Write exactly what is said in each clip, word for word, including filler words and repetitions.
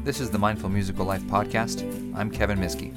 This is the Mindful Musical Life podcast. I'm Kevin Miskey.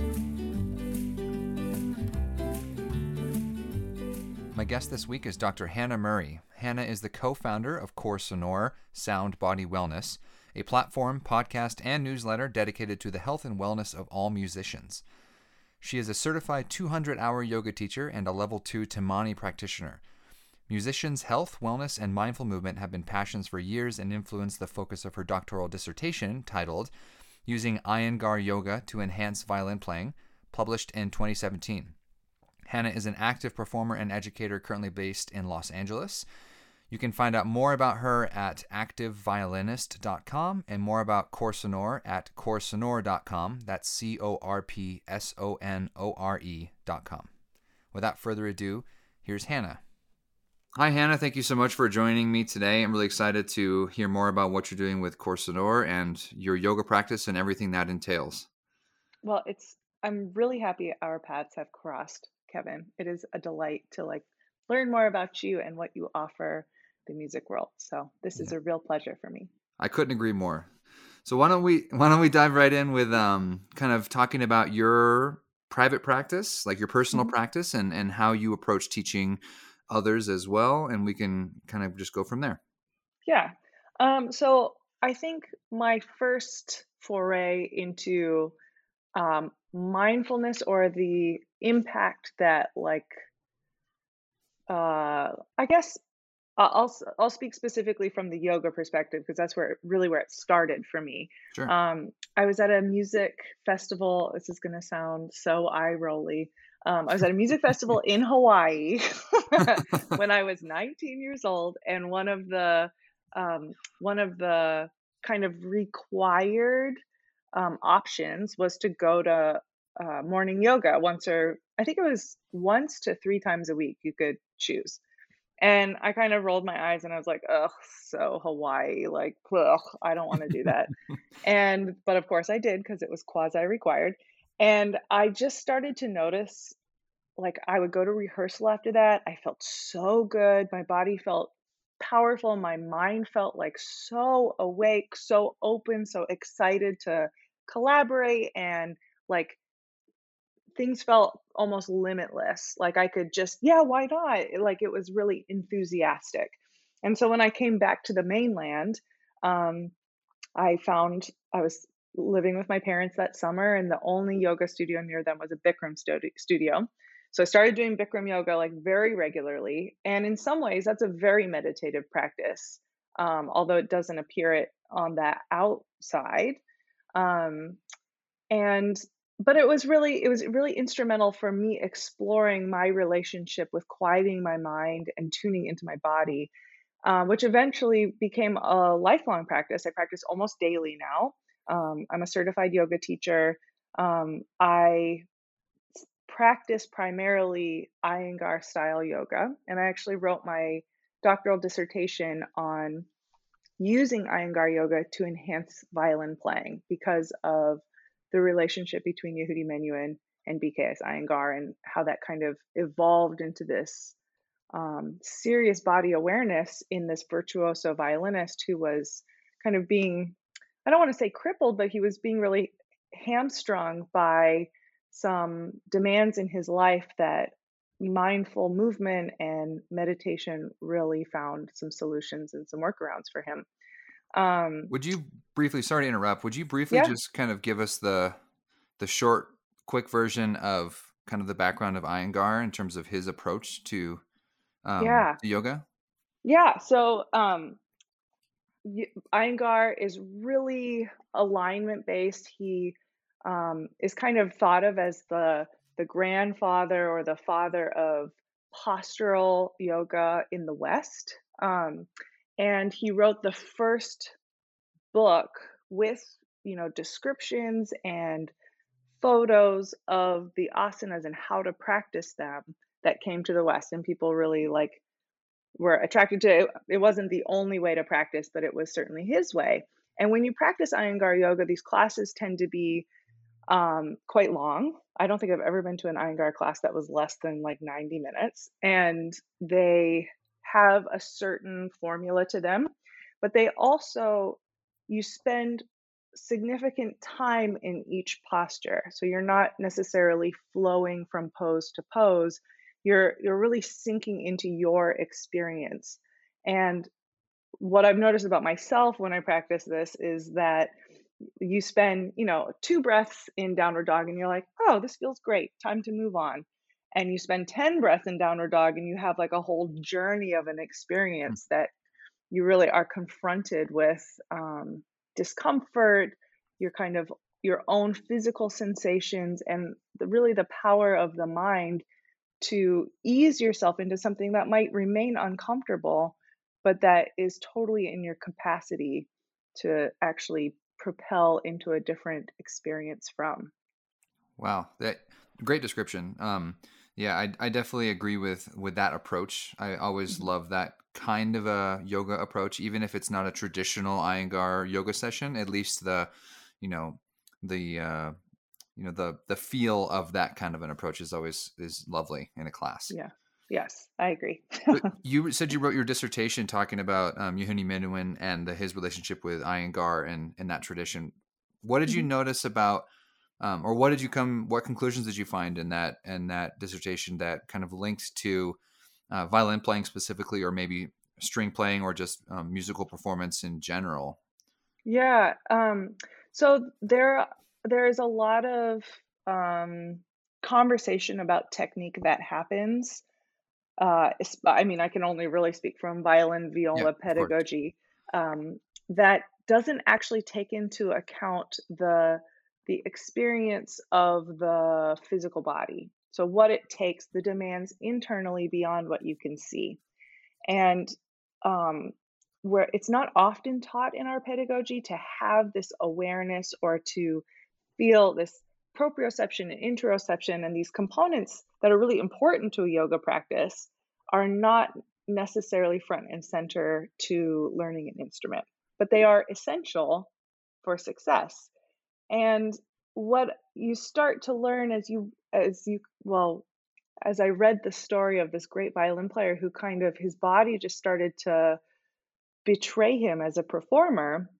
My guest this week is Doctor Hannah Murray. Hannah is the co-founder of Core Sonore Sound Body Wellness, a platform, podcast, and newsletter dedicated to the health and wellness of all musicians. She is a certified two hundred hour yoga teacher and a level two Tamani practitioner. Musicians' health, wellness, and mindful movement have been passions for years and influenced the focus of her doctoral dissertation titled Using Iyengar Yoga to Enhance Violin Playing, published in twenty seventeen. Hannah is an active performer and educator currently based in Los Angeles. You can find out more about her at active violinist dot com and more about Core Sonore at core sonore dot com. That's C O R P S O N O R E dot com. Without further ado, here's Hannah. Hi, Hannah. Thank you so much for joining me today. I'm really excited to hear more about what you're doing with Core Sonore and your yoga practice and everything that entails. Well, it's I'm really happy our paths have crossed, Kevin. It is a delight to like learn more about you and what you offer the music world. So this is Yeah. a real pleasure for me. I couldn't agree more. So why don't we why don't we dive right in with um kind of talking about your private practice, like your personal Mhm. practice, and and how you approach teaching others as well, and we can kind of just go from there. Yeah. Um, so I think my first foray into um, mindfulness or the impact that like uh, I guess I- I'll s- I'll speak specifically from the yoga perspective because that's where really where it started for me. Sure. Um, I was at a music festival. This is going to sound so eye rolly. Um, I was at a music festival in Hawaii when I was nineteen years old, and one of the um, one of the kind of required um, options was to go to uh, morning yoga once or I think it was once to three times a week. You could choose. And I kind of rolled my eyes and I was like, "Ugh, so Hawaii, like, ugh, I don't want to do that." And but of course I did because it was quasi required. And I just started to notice like I would go to rehearsal after that. I felt so good. My body felt powerful. My mind felt like so awake, so open, so excited to collaborate and like things felt almost limitless. Like I could just, yeah, why not? Like it was really enthusiastic. And so when I came back to the mainland, um, I found I was living with my parents that summer, and the only yoga studio near them was a Bikram studi- studio. So I started doing Bikram yoga like very regularly. And in some ways, that's a very meditative practice, um, although it doesn't appear it on that outside. Um, and but it was really it was really instrumental for me exploring my relationship with quieting my mind and tuning into my body, um, which eventually became a lifelong practice. I practice almost daily now. um, I'm a certified yoga teacher. um, I practice primarily Iyengar style yoga, and I actually wrote my doctoral dissertation on using Iyengar yoga to enhance violin playing because of the relationship between Yehudi Menuhin and B K S Iyengar and how that kind of evolved into this um, serious body awareness in this virtuoso violinist who was kind of being, I don't want to say crippled, but he was being really hamstrung by some demands in his life that mindful movement and meditation really found some solutions and some workarounds for him. Um, Would you briefly, sorry to interrupt, would you briefly yeah, just kind of give us the the short, quick version of kind of the background of Iyengar in terms of his approach to um, yeah, to yoga? yeah. So um, y- Iyengar is really alignment based. He um, is kind of thought of as the the grandfather or the father of postural yoga in the West. Um, and he wrote the first book with you know descriptions and photos of the asanas and how to practice them that came to the West, and people really like were attracted to it. It wasn't the only way to practice, but it was certainly his way. And when you practice Iyengar yoga, these classes tend to be um, quite long. I don't think I've ever been to an Iyengar class that was less than like ninety minutes. And they have a certain formula to them, but they also, you spend significant time in each posture. So you're not necessarily flowing from pose to pose. You're you're really sinking into your experience. And what I've noticed about myself when I practice this is that you spend, you know, two breaths in downward dog and you're like, "Oh, this feels great. Time to move on." And you spend ten breaths in downward dog and you have like a whole journey of an Hmm. experience that you really are confronted with um, discomfort, your kind of your own physical sensations, and the, really the power of the mind to ease yourself into something that might remain uncomfortable, but that is totally in your capacity to actually propel into a different experience from. Wow, that great description. Um, yeah, I I definitely agree with with that approach. I always Mhm. love that kind of a yoga approach, even if it's not a traditional Iyengar yoga session. At least the, you know, the uh, you know the the feel of that kind of an approach is always is lovely in a class. Yeah. Yes, I agree. But you said you wrote your dissertation talking about um, Yehuni Menuhin and the, his relationship with Iyengar and and that tradition. What did you Mhm. notice about, um, or what did you come? What conclusions did you find in that in that dissertation that kind of linked to uh, violin playing specifically, or maybe string playing, or just um, musical performance in general? Yeah, um, so there there is a lot of um, conversation about technique that happens. Uh, es- I mean, I can only really speak from violin Yeah, viola of course. pedagogy, um, that doesn't actually take into account the the experience of the physical body. So what it takes, the demands internally beyond what you can see. And um, where it's not often taught in our pedagogy to have this awareness or to feel this proprioception and interoception and these components that are really important to a yoga practice are not necessarily front and center to learning an instrument, but they are essential for success. And what you start to learn as you as you well as I read the story of this great violin player who kind of his body just started to betray him as a performer,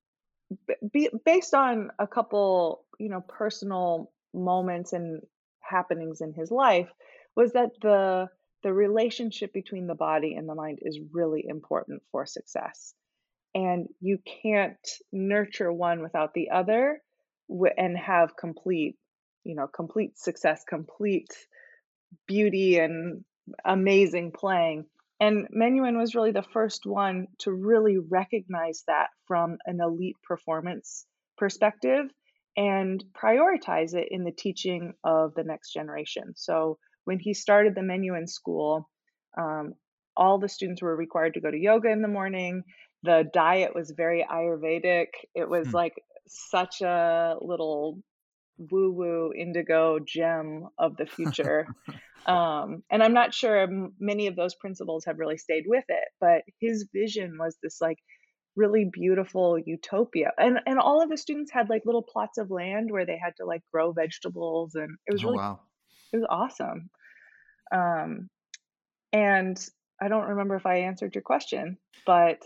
be, based on a couple, you know, personal moments and happenings in his life, was that the the relationship between the body and the mind is really important for success. And you can't nurture one without the other w- and have complete, you know, complete success, complete beauty and amazing playing. And Menuhin was really the first one to really recognize that from an elite performance perspective and prioritize it in the teaching of the next generation. So when he started the Menuhin school, um, all the students were required to go to yoga in the morning. The diet was very Ayurvedic. It was Hmm. like such a little woo woo indigo gem of the future. Um, and I'm not sure m- many of those principles have really stayed with it, but his vision was this like really beautiful utopia. And and all of the students had like little plots of land where they had to like grow vegetables and it was Oh really wow. it was awesome. Um, and I don't remember if I answered your question, but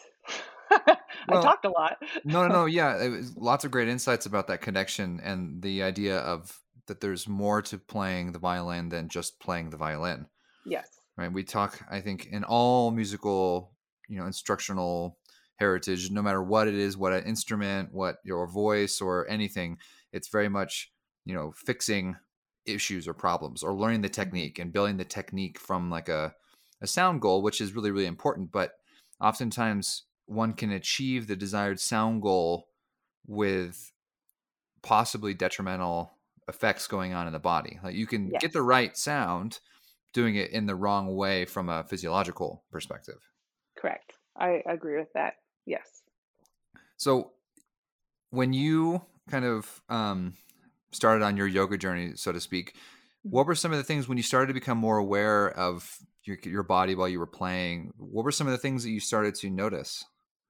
I Well, talked a lot. no, no, no. Yeah, it was lots of great insights about that connection and the idea of that there's more to playing the violin than just playing the violin. Yes. Right? We talk, I think, in all musical, you know, instructional heritage, no matter what it is, what an instrument, what your voice or anything, it's very much, you know, fixing issues or problems or learning the Mhm. technique and building the technique from like a, a sound goal, which is really, really important. But oftentimes one can achieve the desired sound goal with possibly detrimental effects going on in the body. Like you can get the Yes. right sound doing it in the wrong way from a physiological perspective. Correct. I agree with that. Yes. So when you kind of um, started on your yoga journey, so to speak, Mhm. what were some of the things when you started to become more aware of your, your body while you were playing? What were some of the things that you started to notice?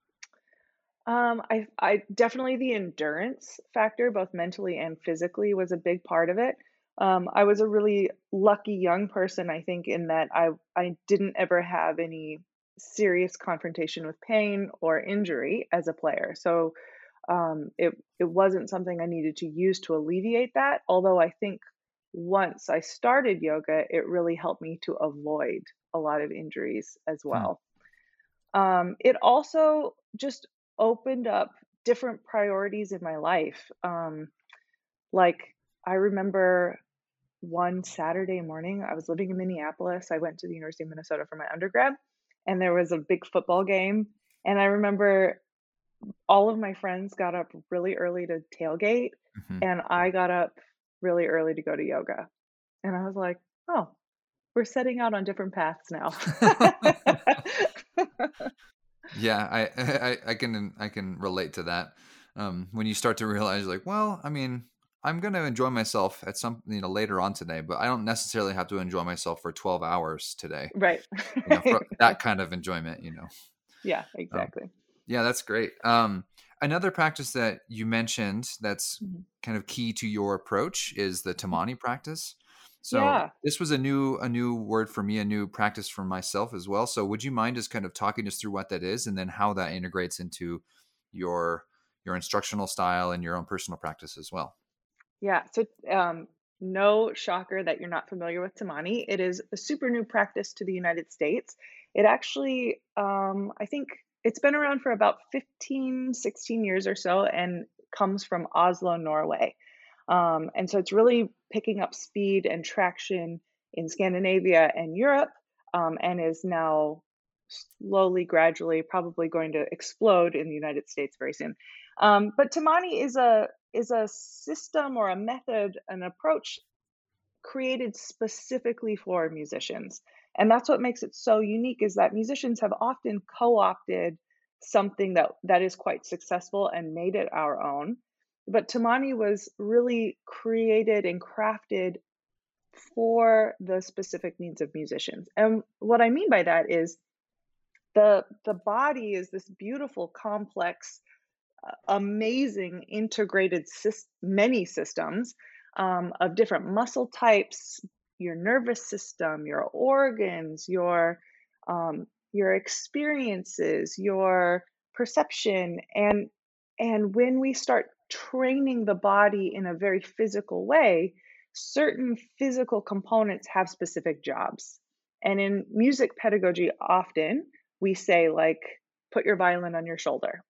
Um, I I definitely the endurance factor, both mentally and physically, was a big part of it. Um, I was a really lucky young person, I think, in that I I didn't ever have any serious confrontation with pain or injury as a player. So Um, it it wasn't something I needed to use to alleviate that, although I think once I started yoga, it really helped me to avoid a lot of injuries as Hmm. well. Um, it also just opened up different priorities in my life. Um, like, I remember one Saturday morning, I was living in Minneapolis. I went to the University of Minnesota for my undergrad, and there was a big football game. And I remember all of my friends got up really early to tailgate, Hmm. and I got up really early to go to yoga. And I was like, oh, we're setting out on different paths now. Yeah, I, I I can I can relate to that. Um, when you start to realize, like, well, I mean, I'm going to enjoy myself at some, you know, later on today, but I don't necessarily have to enjoy myself for twelve hours today. Right. You know, for that kind of enjoyment. You know. Yeah, Um, exactly. yeah, that's great. Um, another practice that you mentioned that's Mhm. kind of key to your approach is the Tamani practice. So Yeah. this was a new a new word for me, a new practice for myself as well. So would you mind just kind of talking us through what that is and then how that integrates into your your instructional style and your own personal practice as well? Yeah. So, um, no shocker that you're not familiar with Tamani. It is a super new practice to the United States. It actually, um, I think it's been around for about fifteen, sixteen years or so and comes from Oslo, Norway. Um, and so it's really picking up speed and traction in Scandinavia and Europe, um, and is now slowly, gradually, probably going to explode in the United States very soon. Um, but Tamani is a is a system or a method, an approach created specifically for musicians. And that's what makes it so unique is that musicians have often co-opted something that that is quite successful and made it our own. But Tamani was really created and crafted for the specific needs of musicians. And what I mean by that is the the body is this beautiful, complex, amazing integrated sys- many systems um, of different muscle types, your nervous system, your organs, your um, your experiences, your perception, and and when we start training the body in a very physical way, certain physical components have specific jobs. And in music pedagogy, often we say like, put your violin on your shoulder,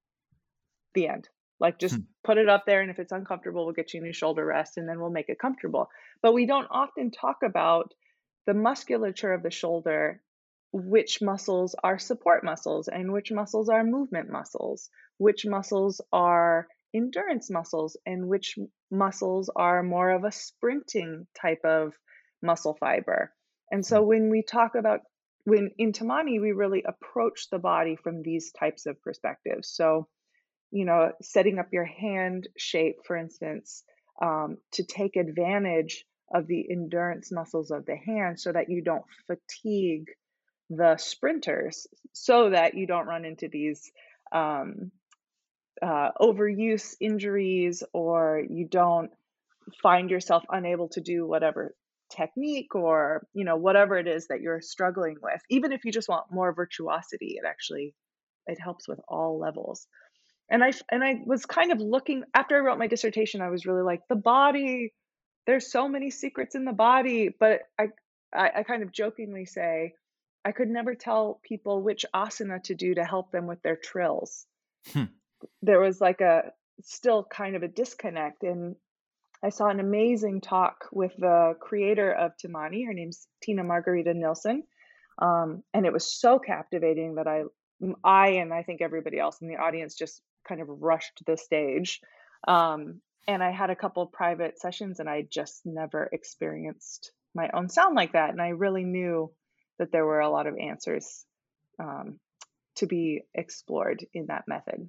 the end. Like, just Hmm. put it up there, and if it's uncomfortable, we'll get you a new shoulder rest, and then we'll make it comfortable. But we don't often talk about the musculature of the shoulder, which muscles are support muscles, and which muscles are movement muscles, which muscles are endurance muscles, and which m- muscles are more of a sprinting type of muscle fiber. And Hmm. so when we talk about when in Tamani, we really approach the body from these types of perspectives. So you know, setting up your hand shape, for instance, um, to take advantage of the endurance muscles of the hand so that you don't fatigue the sprinters, so that you don't run into these um, uh, overuse injuries, or you don't find yourself unable to do whatever technique or you know whatever it is that you're struggling with. Even if you just want more virtuosity, it actually it helps with all levels. And I f and I was kind of looking after I wrote my dissertation, I was really like, "The body, there's so many secrets in the body," but I I I kind of jokingly say, I could never tell people which asana to do to help them with their trills. Hmm. There was like a still kind of a disconnect, and I saw an amazing talk with the creator of Tamani. Her name's Tina Margarita Nilsson, um, and it was so captivating that I, I and I think everybody else in the audience just kind of rushed the stage. Um, and I had a couple private sessions, and I just never experienced my own sound like that. And I really knew that there were a lot of answers um, to be explored in that method.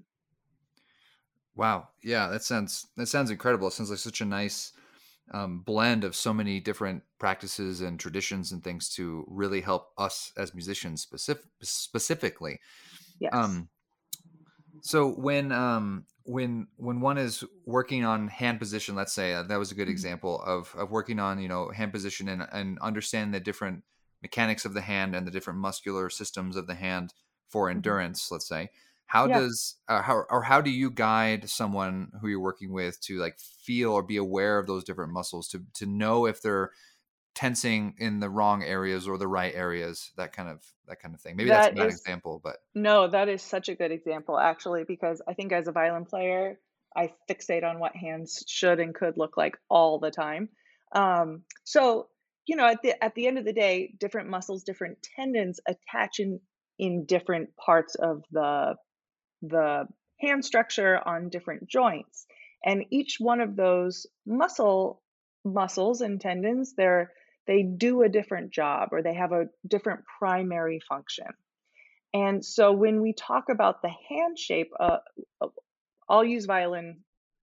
Wow. Yeah, that sounds that sounds incredible. It sounds like such a nice um, blend of so many different practices and traditions and things to really help us as musicians specific, specifically. Yes. Um, so when um, when when one is working on hand position, let's say uh, that was a good Mhm. example of of working on you know hand position and and understand the different mechanics of the hand and the different muscular systems of the hand for Mhm. endurance. Let's say. How Yeah. does uh, how or how do you guide someone who you're working with to like feel or be aware of those different muscles to to know if they're tensing in the wrong areas or the right areas, that kind of that kind of thing. Maybe that's a That bad is example, but No, that is such a good example actually, because I think as a violin player, I fixate on what hands should and could look like all the time. Um, so, you know, at the at the end of the day, different muscles, different tendons attach in in different parts of the the hand structure on different joints. And each one of those muscle muscles and tendons, they're they do a different job or they have a different primary function. And so when we talk about the hand shape, uh, uh, I'll use violin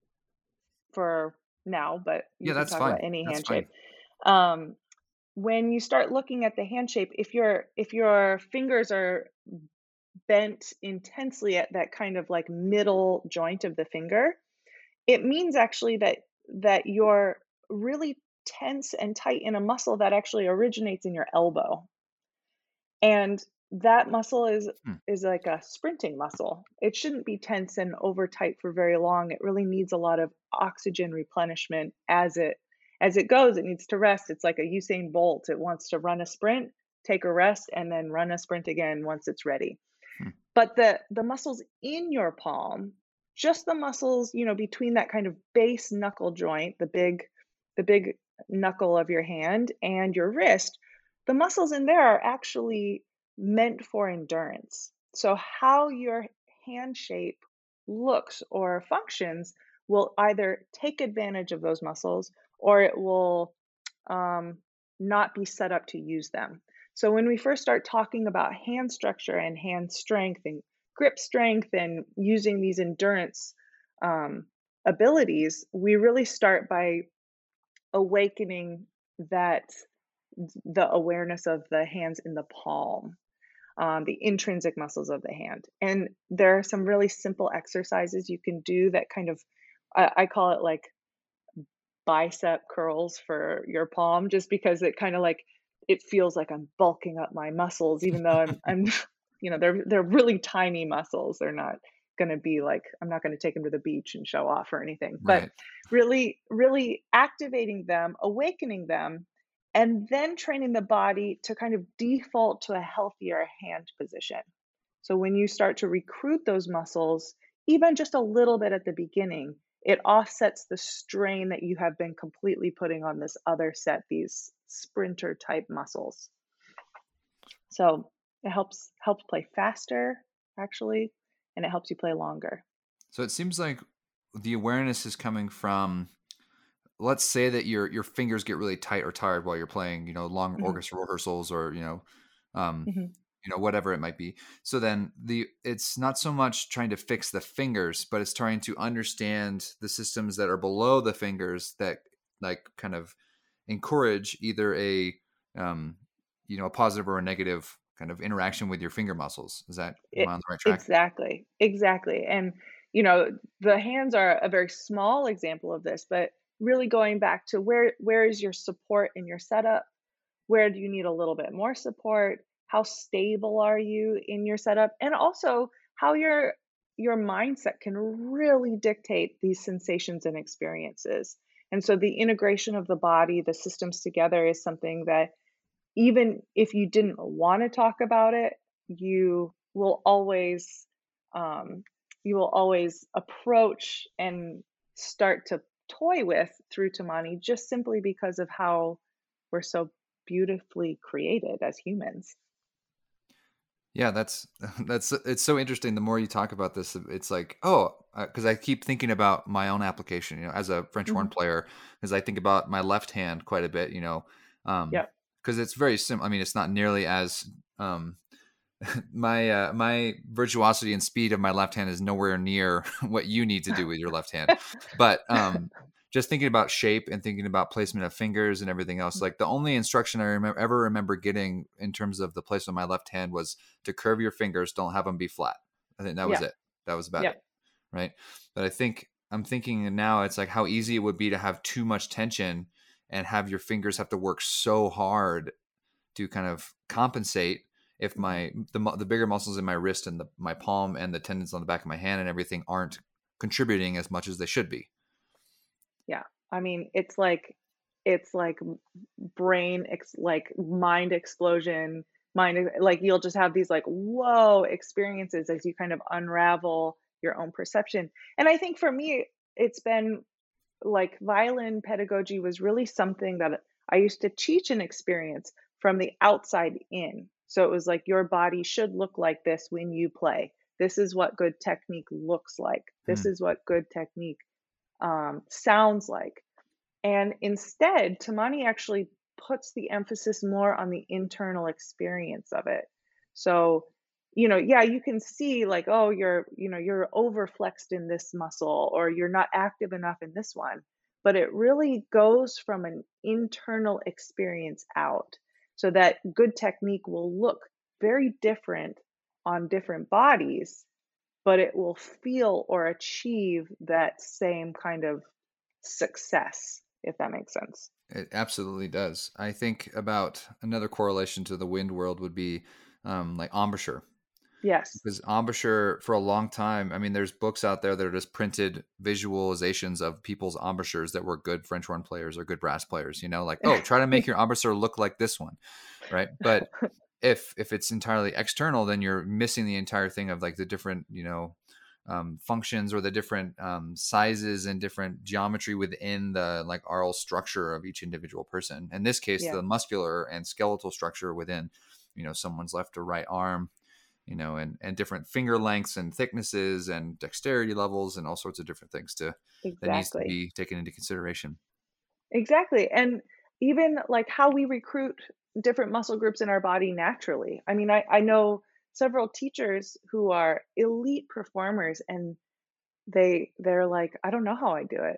for now, but yeah, you can that's talk fine. about any That's hand fine. shape. Um, when you start looking at the hand shape, if your if your fingers are bent intensely at that kind of like middle joint of the finger, it means actually that that you're really tense and tight in a muscle that actually originates in your elbow. And that muscle is Hmm, is like a sprinting muscle. It shouldn't be tense and over tight for very long. It really needs a lot of oxygen replenishment as it as it goes. It needs to rest. It's like a Usain Bolt. It wants to run a sprint, take a rest, and then run a sprint again once it's ready. hmm. But the the muscles in your palm, just the muscles, you know, between that kind of base knuckle joint, the big the big knuckle of your hand and your wrist, the muscles in there are actually meant for endurance. So how your hand shape looks or functions will either take advantage of those muscles or it will um, not be set up to use them. So when we first start talking about hand structure and hand strength and grip strength and using these endurance um, abilities, we really start by awakening that the awareness of the hands in the palm, um, the intrinsic muscles of the hand. And there are some really simple exercises you can do that kind of, I, I call it like bicep curls for your palm, just because it kind of like it feels like I'm bulking up my muscles, even though I'm I'm you know they're they're really tiny muscles. They're not going to be like I'm not going to take them to the beach and show off or anything, but Right. really really activating them, awakening them, and then training the body to kind of default to a healthier hand position. So when you start to recruit those muscles, even just a little bit at the beginning, it offsets the strain that you have been completely putting on this other set, these sprinter type muscles. So it helps helps play faster, actually, and it helps you play longer. So it seems like the awareness is coming from, let's say that your your fingers get really tight or tired while you're playing, you know, long Mhm, orchestra rehearsals or, you know, um, mhm. you know, whatever it might be. So then the it's not so much trying to fix the fingers, but it's trying to understand the systems that are below the fingers that like kind of encourage either a um, you know, a positive or a negative kind of interaction with your finger muscles. Is that am I It on the right track? exactly, exactly, and, you know, the hands are a very small example of this, but really going back to where where is your support in your setup? Where do you need a little bit more support? How stable are you in your setup? And also how your your mindset can really dictate these sensations and experiences. And so the integration of the body, the systems together is something that even if you didn't want to talk about it, you will always um, you will always approach and start to toy with through Tamani just simply because of how we're so beautifully created as humans. Yeah, that's that's it's so interesting. The more you talk about this, it's like, oh, because I keep thinking about my own application. You know, as a French horn Mhm. player, because I think about my left hand quite a bit. You know, um, Yep. because it's very simple. I mean, it's not nearly as um, my uh, my virtuosity and speed of my left hand is nowhere near what you need to do with your left hand. But um, just thinking about shape and thinking about placement of fingers and everything else, like the only instruction I remember ever remember getting in terms of the placement of my left hand was to curve your fingers, don't have them be flat. I think that was Yeah. it. That was about it, Yep. right? But I think I'm thinking now it's like how easy it would be to have too much tension and have your fingers have to work so hard to kind of compensate if Mhm. my the mu- the bigger muscles in my wrist and the my palm and the tendons on the back of my hand and everything aren't contributing as much as they should be. Yeah. I mean, it's like it's like m brain ex like, mind explosion, mind e like, you'll just have these, like, "Whoa" experiences as you kind of unravel your own perception. And I think for me, it's been like, violin pedagogy was really something that I used to teach and experience from the outside in. So it was like, your body should look like this when you play. This is what good technique looks like. This Hmm. is what good technique, um, sounds like. And instead, Tamani actually puts the emphasis more on the internal experience of it. So, you know, yeah, you can see like, oh, you're, you know, you're overflexed in this muscle or you're not active enough in this one. But it really goes from an internal experience out so that good technique will look very different on different bodies, but it will feel or achieve that same kind of success, if that makes sense. It absolutely does. I think about another correlation to the wind world would be um, like embouchure. Yes. Because embouchure for a long time, I mean, there's books out there that are just printed visualizations of people's embouchures that were good French horn players or good brass players, you know, like, oh, try to make your embouchure look like this one. Right. But if if it's entirely external, then you're missing the entire thing of like the different, you know, um, functions or the different um, sizes and different geometry within the like aural structure of each individual person. In this case, Yeah, the muscular and skeletal structure within, you know, someone's left or right arm, you know, and and different finger lengths and thicknesses and dexterity levels and all sorts of different things to that needs to exactly. be taken into consideration. Exactly, and even, like, how we recruit different muscle groups in our body naturally. I mean, I I know several teachers who are elite performers, and they they're like, "I don't know how I do it.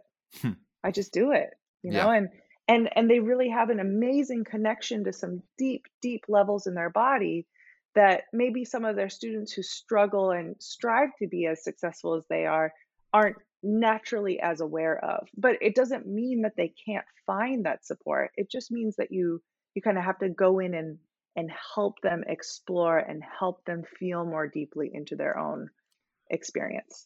I just do it," you Yeah. know, and and and they really have an amazing connection to some deep, deep levels in their body that maybe some of their students who struggle and strive to be as successful as they are aren't naturally as aware of. But it doesn't mean that they can't find that support. It just means that you you kind of have to go in and and help them explore and help them feel more deeply into their own experience.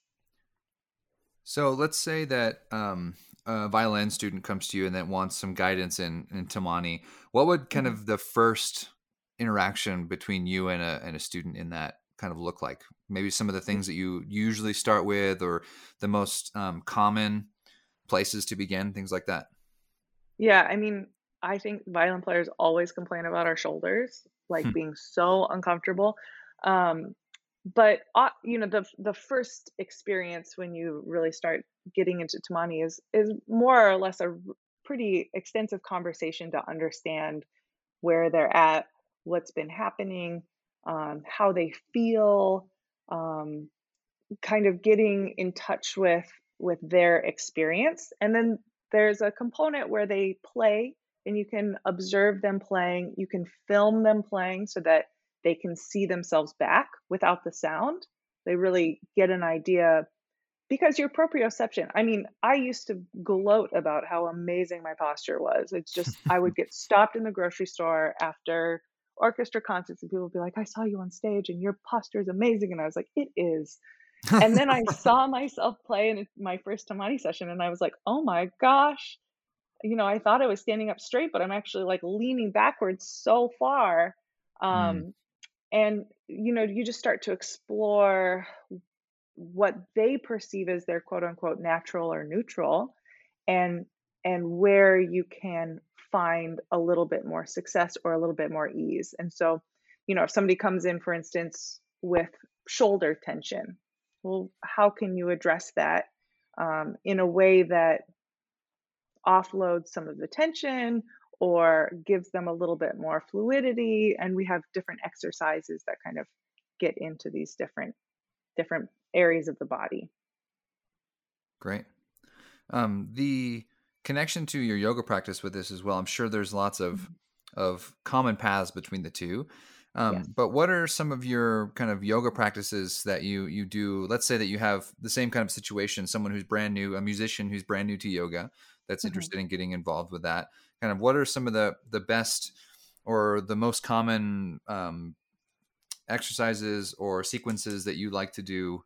So let's say that um, a violin student comes to you and that wants some guidance in in Tamani. What would kind Mhm. of the first interaction between you and a and a student in that kind of look like? Maybe some of the things that you usually start with, or the most um, common places to begin, things like that. Yeah, I mean, I think violin players always complain about our shoulders, like, Hmm. being so uncomfortable, um, but, uh, you know, the the first experience when you really start getting into Tamani is is more or less a r pretty extensive conversation to understand where they're at, what's been happening, um, how they feel, um, kind of getting in touch with with their experience. And then there's a component where they play and you can observe them playing, you can film them playing so that they can see themselves back without the sound. They really get an idea because your proprioception, I mean, I used to gloat about how amazing my posture was. It's just I would get stopped in the grocery store after orchestra concerts and people would be like, "I saw you on stage and your posture is amazing." And I was like, "It is." And then I saw myself play in my first Tamani session, and I was like, "Oh my gosh." You know, I thought I was standing up straight, but I'm actually, like, leaning backwards so far. Mm, Um, and, you know, you just start to explore what they perceive as their quote unquote "natural" or "neutral," and and where you can find a little bit more success or a little bit more ease. And so, you know, if somebody comes in, for instance, with shoulder tension, well, how can you address that um, in a way that offloads some of the tension or gives them a little bit more fluidity? And we have different exercises that kind of get into these different different areas of the body. great. Um, the connection to your yoga practice with this as well. I'm sure there's lots of Mhm. of common paths between the two. Yes. Um, but what are some of your kind of yoga practices that you you do? Let's say that you have the same kind of situation, someone who's brand new, a musician who's brand new to yoga, that's Mhm. interested in getting involved with that. Kind of what are some of the the best or the most common um, exercises or sequences that you like to do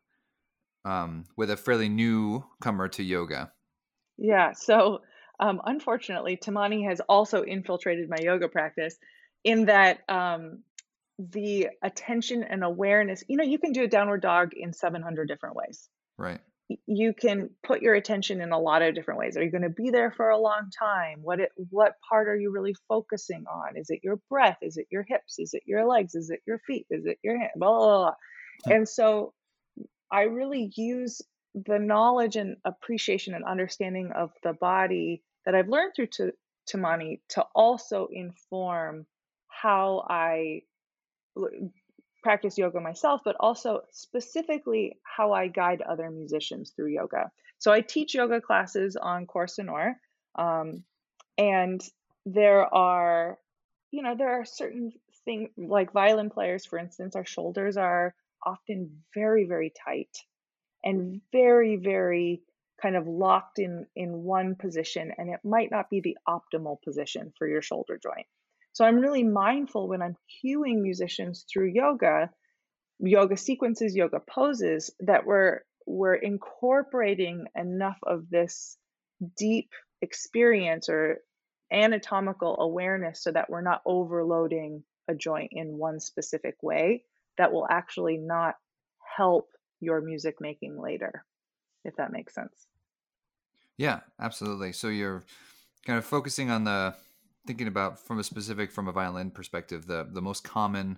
um, with a fairly newcomer to yoga? Yeah. So, um, unfortunately, Tamani has also infiltrated my yoga practice in that um, the attention and awareness, you know, you can do a downward dog in seven hundred different ways. Right. Y- You can put your attention in a lot of different ways. Are you going to be there for a long time? What it, what part are you really focusing on? Is it your breath? Is it your hips? Is it your legs? Is it your feet? Is it your hand? Blah, blah, blah, blah. And so I really use the knowledge and appreciation and understanding of the body that I've learned through to Tamani to also inform how I l- practice yoga myself, but also specifically how I guide other musicians through yoga. So I teach yoga classes on Cours Sonore, um, and there are, you know, there are certain things like violin players, for instance, our shoulders are often very, very tight and very, very kind of locked in in one position, and it might not be the optimal position for your shoulder joint. So I'm really mindful when I'm cueing musicians through yoga, yoga sequences, yoga poses, that we're we're incorporating enough of this deep experience or anatomical awareness so that we're not overloading a joint in one specific way that will actually not help your music making later, if that makes sense. Yeah, absolutely. So you're kind of focusing on the thinking about from a specific from a violin perspective the the most common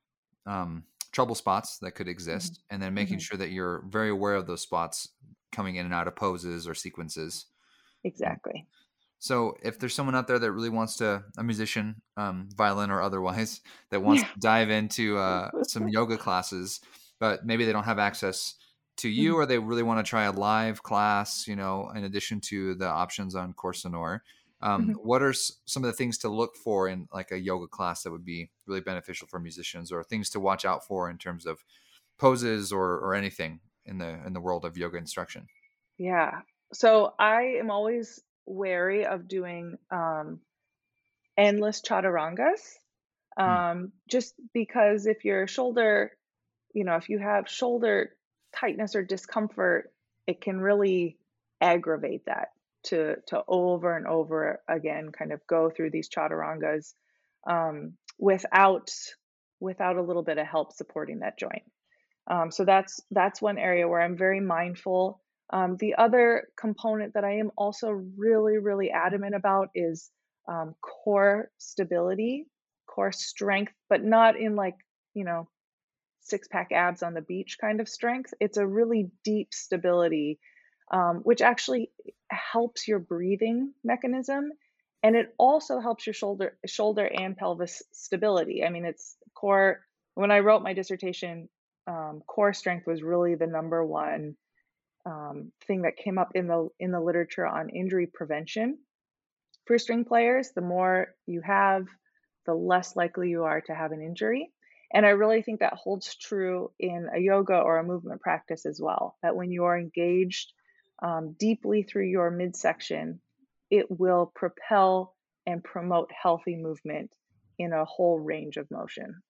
um, trouble spots that could Mhm. exist, and then making Mhm. sure that you're very aware of those spots coming in and out of poses or sequences. Um, Exactly. so if there's someone out there that really wants to, a musician, um, violin or otherwise, that wants Yeah. to dive into uh, some yoga classes, but maybe they don't have access to you, Mhm. or they really want to try a live class, you know, in addition to the options on Coursonore, um, Mhm. what are s- some of the things to look for in like a yoga class that would be really beneficial for musicians, or things to watch out for in terms of poses or or anything in the in the world of yoga instruction? Yeah. So I am always wary of doing um, endless chaturangas, Hmm. um, just because if your shoulder, you know, if you have shoulder tightness or discomfort, it can really aggravate that to to over and over again kind of go through these chaturangas um, without without a little bit of help supporting that joint. Um, so that's that's one area where I'm very mindful. Um, the other component that I am also really, really adamant about is um, core stability, core strength, but not in like, you know, six pack abs on the beach kind of strength. It's a really deep stability, um, which actually helps your breathing mechanism. And it also helps your shoulder, shoulder and pelvis stability. I mean, it's core. When I wrote my dissertation, um, core strength was really the number one um, thing that came up in the in the literature on injury prevention for string players. The more you have, the less likely you are to have an injury. And I really think that holds true in a yoga or a movement practice as well. That when you are engaged um, deeply through your midsection, it will propel and promote healthy movement in a whole range of motion.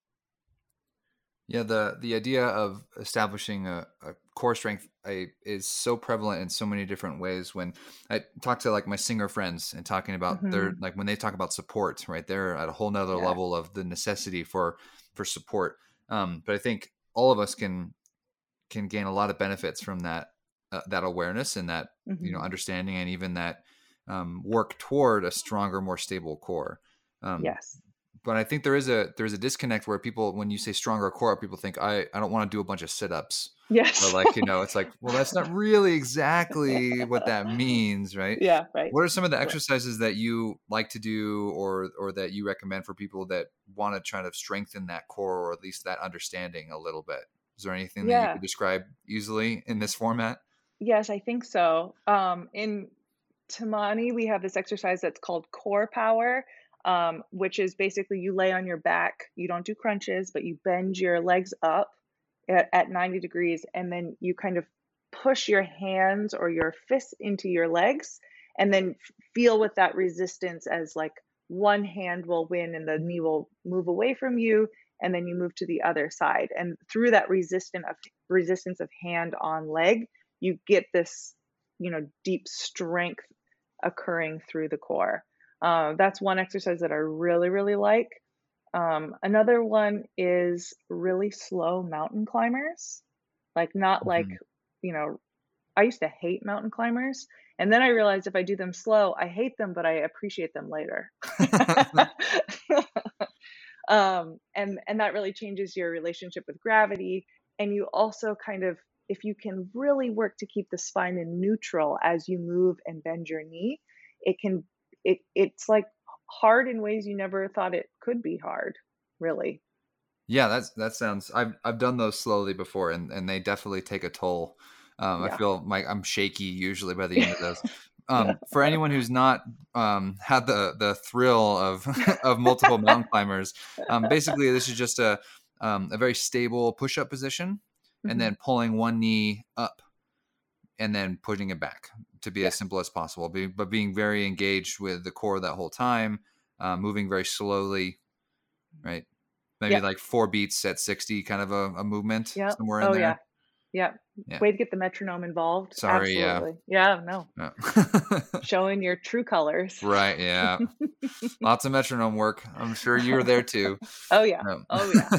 Yeah, the the idea of establishing a, a core strength I, is so prevalent in so many different ways. When I talk to like my singer friends and talking about their Hmm. like when they talk about support, right? They're at a whole nother Yes. level of the necessity for for support. Um, but I think all of us can can gain a lot of benefits from that uh, that awareness and that you know Hmm. understanding and even that um, work toward a stronger, more stable core. Um, Yes. but I think there is a there's a disconnect where people, when you say stronger core, people think I I don't want to do a bunch of sit ups, or Yes. like you know it's like, well, that's not really exactly what that means, right? Yeah. Right. What are some of the Right. exercises that you like to do, or or that you recommend for people that want to try to strengthen that core, or at least that understanding a little bit? Is there anything that you Yeah. could describe easily in this format? Yes, I think so. Um, in Tamani, we have this exercise that's called core power, um, which is basically you lay on your back. You don't do crunches, but you bend your legs up at, at ninety degrees, and then you kind of push your hands or your fists into your legs, and then f- feel with that resistance as like one hand will win and the knee will move away from you, and then you move to the other side. And through that resistance of resistance of hand on leg, you get this, you know, deep strength occurring through the core. Uh, that's one exercise that I really, really like. Um, another one is really slow mountain climbers, like not like, Mhm. you know, I used to hate mountain climbers, and then I realized if I do them slow, I hate them, but I appreciate them later. um, and and that really changes your relationship with gravity, and you also kind of, if you can really work to keep the spine in neutral as you move and bend your knee, it can it it's like hard in ways you never thought it could be hard, really. Yeah, that's that sounds. I've I've done those slowly before, and and they definitely take a toll. Um, I Yeah. feel like I'm shaky usually by the end of those. Yeah. Um, for anyone who's not um, had the the thrill of of multiple mountain climbers, um, basically this is just a um, a very stable push up position, and Mhm. then pulling one knee up and then putting it back to be Yeah. as simple as possible. Be, but being very engaged with the core that whole time, uh, moving very slowly, right? Maybe Yep. like four beats at sixty, kind of a, a movement Yep. somewhere in Oh, yeah. there. Yep. Yeah. Way to get the metronome involved. Sorry. Yeah. Absolutely. Yeah, no. Yeah. Showing your true colors. Right. Yeah. Lots of metronome work. I'm sure you were there too. Oh, yeah. Um, Oh, yeah.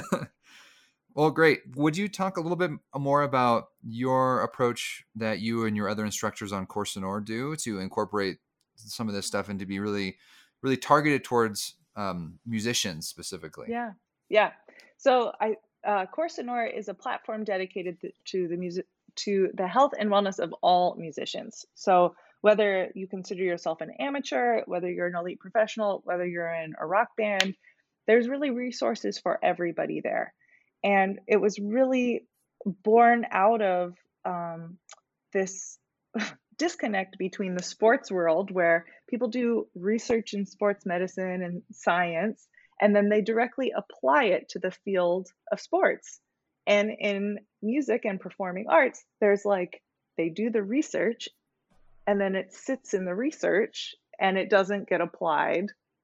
well, great. Would you talk a little bit more about your approach that you and your other instructors on Cours Sonore do to incorporate some of this stuff and to be really, really targeted towards um, musicians specifically? Yeah. Yeah. So I uh, Cours Sonore is a platform dedicated th- to the music to the health and wellness of all musicians. So whether you consider yourself an amateur, whether you're an elite professional, whether you're in a rock band, there's really resources for everybody there. And it was really born out of um, this disconnect between the sports world where people do research in sports medicine and science, and then they directly apply it to the field of sports. And in music and performing arts, there's like they do the research and then it sits in the research and it doesn't get applied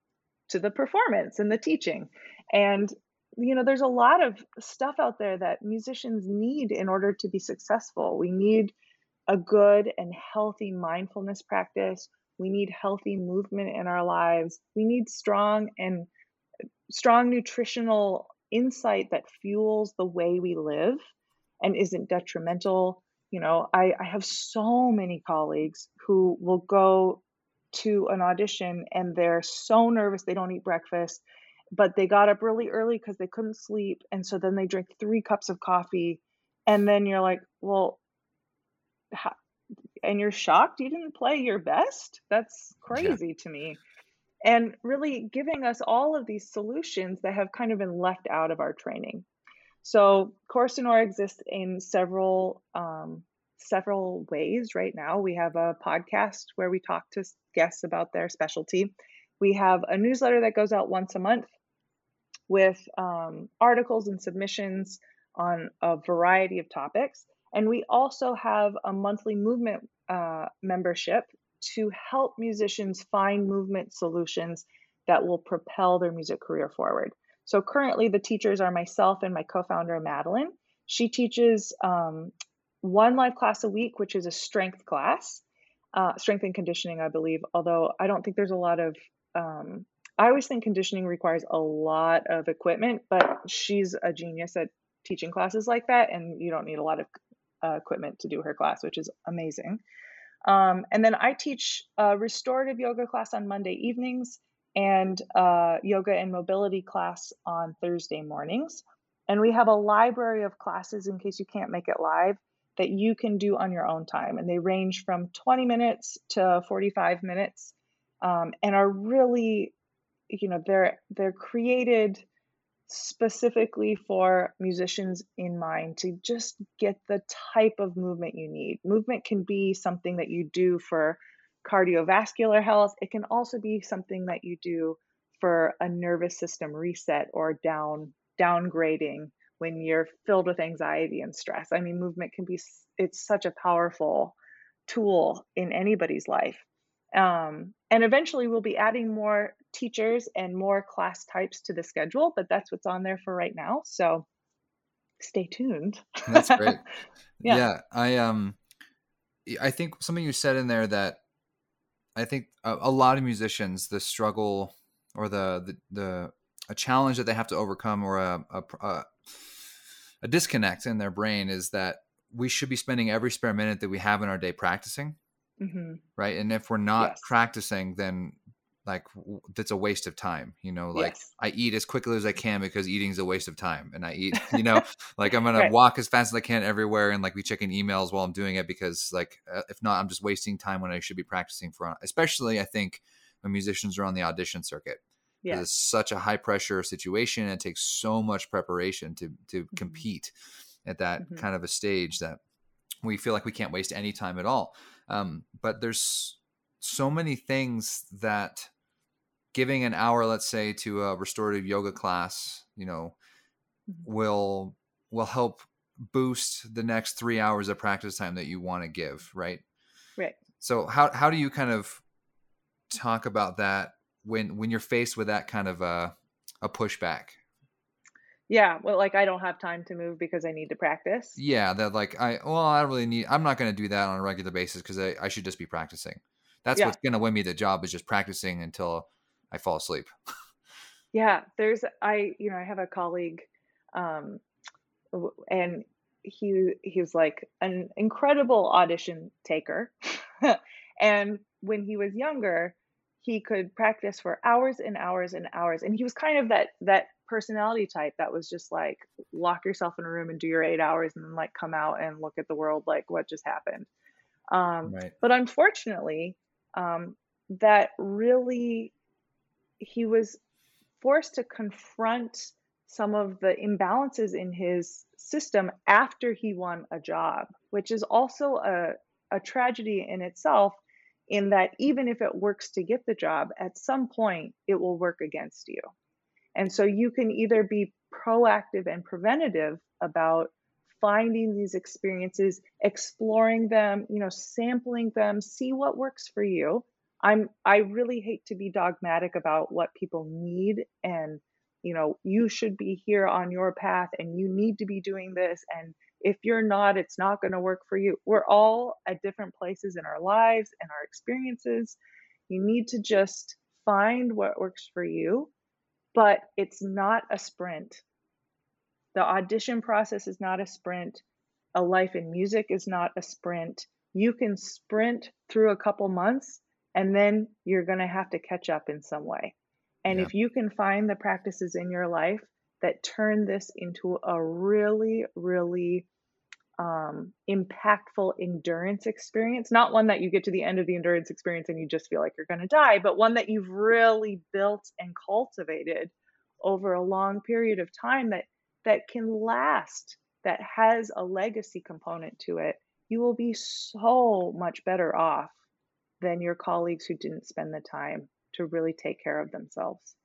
to the performance and the teaching. And you know, there's a lot of stuff out there that musicians need in order to be successful. We need a good and healthy mindfulness practice. We need healthy movement in our lives. We need strong and strong nutritional insight that fuels the way we live and isn't detrimental. You know, I, I have so many colleagues who will go to an audition and they're so nervous they don't eat breakfast, but they got up really early because they couldn't sleep. And so then they drink three cups of coffee. And then you're like, well, how, and you're shocked you didn't play your best? That's Yeah. crazy to me. And really giving us all of these solutions that have kind of been left out of our training. So Cours Sonore exists in several um, several ways right now. We have a podcast where we talk to guests about their specialty. We have a newsletter that goes out once a month with um, articles and submissions on a variety of topics. And we also have a monthly movement uh, membership to help musicians find movement solutions that will propel their music career forward. So currently, the teachers are myself and my co founder, Madeline. She teaches um, one live class a week, which is a strength class, uh, strength and conditioning, I believe, although I don't think there's a lot of um, I always think conditioning requires a lot of equipment, but she's a genius at teaching classes like that, and you don't need a lot of uh, equipment to do her class, which is amazing. Um, and then I teach a restorative yoga class on Monday evenings and uh, yoga and mobility class on Thursday mornings. And we have a library of classes in case you can't make it live that you can do on your own time. And they range from twenty minutes to forty-five minutes um, and are really, you know, they're they're created specifically for musicians in mind to just get the type of movement you need. Movement can be something that you do for cardiovascular health. It can also be something that you do for a nervous system reset or down downgrading when you're filled with anxiety and stress. I mean, movement can be it's such a powerful tool in anybody's life. Um, and eventually we'll be adding more teachers and more class types to the schedule, but that's what's on there for right now. So stay tuned. That's great. Yeah. Yeah. I, um, I think something you said in there that I think a, a lot of musicians, the struggle or the, the, the, a challenge that they have to overcome or a, a, a, a disconnect in their brain is that we should be spending every spare minute that we have in our day practicing. Hmm. Right. And if we're not Yes. practicing, then like w- that's a waste of time, you know, like Yes. I eat as quickly as I can because eating is a waste of time. And I eat, you know, like I'm going to Right. walk as fast as I can everywhere and like be checking emails while I'm doing it because like, uh, if not, I'm just wasting time when I should be practicing for, especially I think when musicians are on the audition circuit. Because Yes. it's such a high pressure situation. And it takes so much preparation to, to Mhm. compete at that Mhm. kind of a stage that we feel like we can't waste any time at all. Um, but there's so many things that giving an hour, let's say, to a restorative yoga class, you know, Mhm. will will help boost the next three hours of practice time that you want to give, right? Right. So how how do you kind of talk about that when when you're faced with that kind of a a pushback? Yeah. Well, like I don't have time to move because I need to practice. Yeah, that like I well, I don't really need. I'm not going to do that on a regular basis because I, I should just be practicing. That's Yeah. what's going to win me the job is just practicing until I fall asleep. Yeah. There's, I, you know, I have a colleague, um, w- and he he's like an incredible audition taker. And when he was younger, he could practice for hours and hours and hours. And he was kind of that that personality type that was just like lock yourself in a room and do your eight hours and then like come out and look at the world like what just happened. Um, Right. but unfortunately, um, that really he was forced to confront some of the imbalances in his system after he won a job, which is also a, a tragedy in itself, in that even if it works to get the job, at some point it will work against you. And so you can either be proactive and preventative about finding these experiences, exploring them, you know, sampling them, see what works for you. I'm I really hate to be dogmatic about what people need, and you know, you should be here on your path and you need to be doing this, and if you're not, it's not going to work for you. We're all at different places in our lives and our experiences. You need to just find what works for you, but it's not a sprint. The audition process is not a sprint. A life in music is not a sprint. You can sprint through a couple months and then you're going to have to catch up in some way. And Yeah. if you can find the practices in your life that turn this into a really, really um, impactful endurance experience, not one that you get to the end of the endurance experience and you just feel like you're going to die, but one that you've really built and cultivated over a long period of time that that can last, that has a legacy component to it, you will be so much better off than your colleagues who didn't spend the time to really take care of themselves.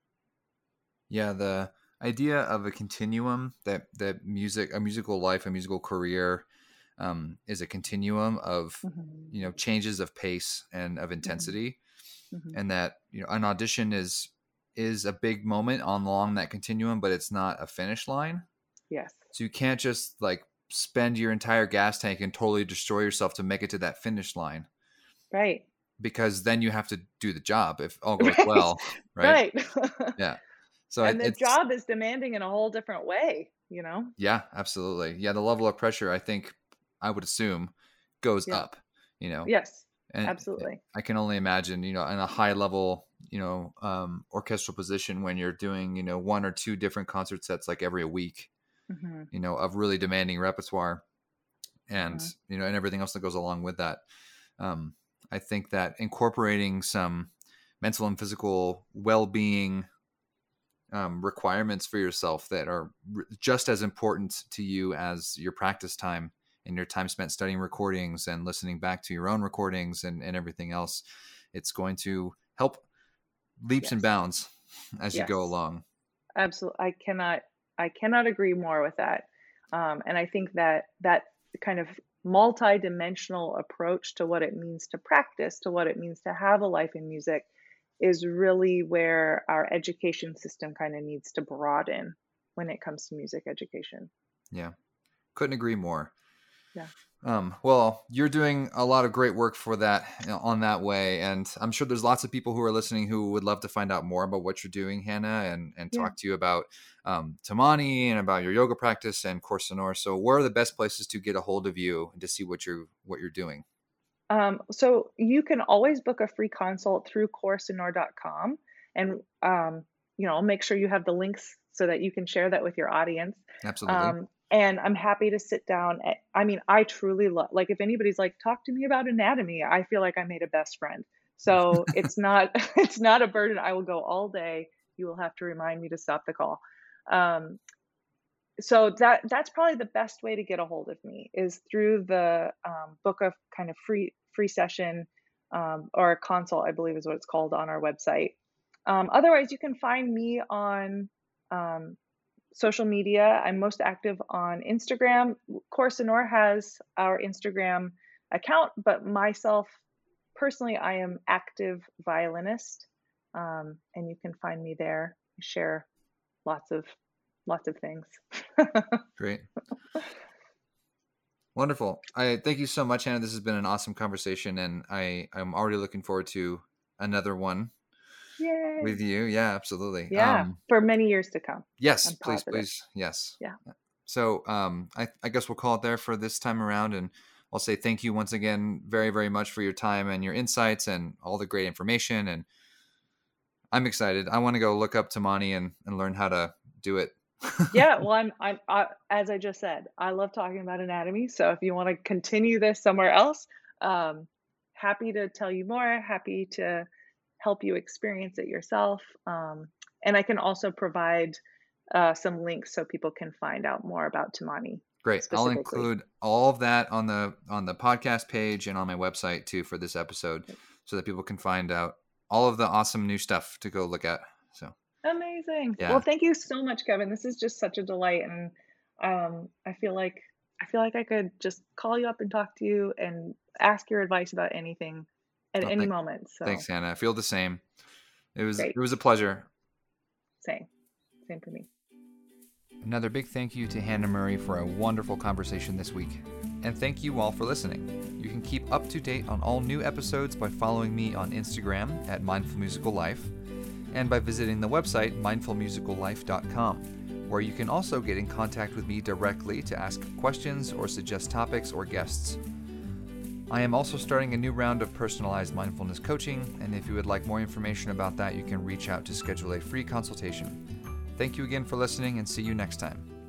Yeah, the idea of a continuum that that music, a musical life, a musical career, um, is a continuum of Mhm. you know changes of pace and of Mhm. intensity, Mhm. and that you know an audition is is a big moment on along that continuum, but it's not a finish line. Yes. So you can't just like spend your entire gas tank and totally destroy yourself to make it to that finish line Right. because then you have to do the job if all goes Right. well, right? Right. Yeah. So it, And the it's job is demanding in a whole different way, you know? yeah, absolutely. Yeah, the level of pressure I think I would assume goes Yeah. up, you know. Yes. And Absolutely. I can only imagine, you know, in a high level, you know, um, orchestral position when you're doing, you know, one or two different concert sets like every week, Mhm. you know, of really demanding repertoire and, Mhm. you know, and everything else that goes along with that. Um, I think that incorporating some mental and physical well-being um, requirements for yourself that are r- just as important to you as your practice time and your time spent studying recordings and listening back to your own recordings and, and everything else. It's going to help leaps and Yes. bounds as you go Yes. along. Absolutely. I cannot I cannot agree more with that. Um, and I think that that kind of multi-dimensional approach to what it means to practice, to what it means to have a life in music, is really where our education system kind of needs to broaden when it comes to music education. Yeah, couldn't agree more. Yeah. Um, well, you're doing a lot of great work for that, you know, on that way. And I'm sure there's lots of people who are listening who would love to find out more about what you're doing, Hannah, and, and talk Yeah. to you about um, Tamani and about your yoga practice and Cours Sonore. So where are the best places to get a hold of you and to see what you're, what you're doing? Um, so you can always book a free consult through cours sonore dot com, and um, you know, make sure you have the links so that you can share that with your audience. Absolutely. Um, and I'm happy to sit down. At, I mean, I truly love, like, if anybody's like, talk to me about anatomy, I feel like I made a best friend. So it's not, it's not a burden. I will go all day. You will have to remind me to stop the call. Um, so that, that's probably the best way to get a hold of me, is through the um, book of kind of free, free session um, or a consult, I believe is what it's called, on our website. Um, otherwise, you can find me on um, social media. I'm most active on Instagram. Cours Sonore has our Instagram account, but myself personally, I am Active Violinist, um, and you can find me there. I share lots of lots of things. Great. Wonderful. I thank you so much, Hannah. This has been an awesome conversation, and I I'm already looking forward to another one. Yay. With you. Yeah, absolutely. Yeah. Um, for many years to come. yes, I'm please, positive. please. Yes. Yeah. So um, I, I guess we'll call it there for this time around. And I'll say thank you once again very, very much for your time and your insights and all the great information. And I'm excited. I want to go look up Tamani and, and learn how to do it. Yeah. Well, I'm, I'm, I, as I just said, I love talking about anatomy. So if you want to continue this somewhere else, um, happy to tell you more, happy to help you experience it yourself. Um, and I can also provide uh, some links so people can find out more about Tamani. Great. I'll include all of that on the on the podcast page and on my website too for this episode, so that people can find out all of the awesome new stuff to go look at. So amazing. Yeah. Well, thank you so much, Kevin. This is just such a delight, and um, I feel like I feel like I could just call you up and talk to you and ask your advice about anything at Oh, any thank- moment. So Thanks, Hannah. I feel the same. It was Great. it was a pleasure. Same, same for me. Another big thank you to Hannah Murray for a wonderful conversation this week. And thank you all for listening. You can keep up to date on all new episodes by following me on Instagram at Mindful Musical Life and by visiting the website mindful musical life dot com, where you can also get in contact with me directly to ask questions or suggest topics or guests. I am also starting a new round of personalized mindfulness coaching, and if you would like more information about that, you can reach out to schedule a free consultation. Thank you again for listening, and see you next time.